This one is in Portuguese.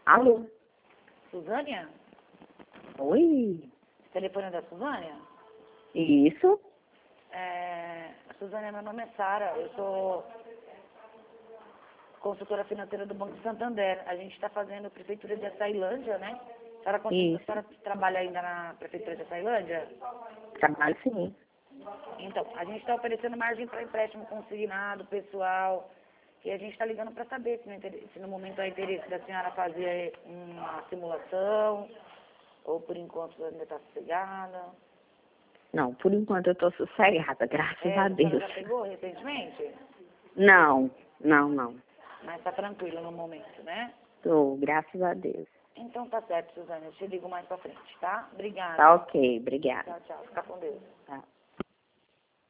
Alô? Suzânia? Oi? Telefone da Suzânia? Isso? Suzânia, meu nome é Sara. Eu sou consultora financeira do Banco Santander. A gente está fazendo Prefeitura de Açailândia, né? A senhora trabalha ainda na Prefeitura de Açailândia? Trabalho sim. Então, a gente está oferecendo margem para empréstimo consignado, pessoal. E a gente está ligando para saber se no momento há interesse da senhora fazer uma simulação, ou por enquanto ainda está sossegada. Não, por enquanto eu tô sossegada, graças a A Deus. senhora já pegou recentemente? Não. Mas está tranquila no momento, né? Tô, graças a Deus. Então tá certo, Suzana. Eu te ligo mais pra frente, tá? Obrigada. Tá ok, obrigada. Tchau, tchau. Fica com Deus. Tá.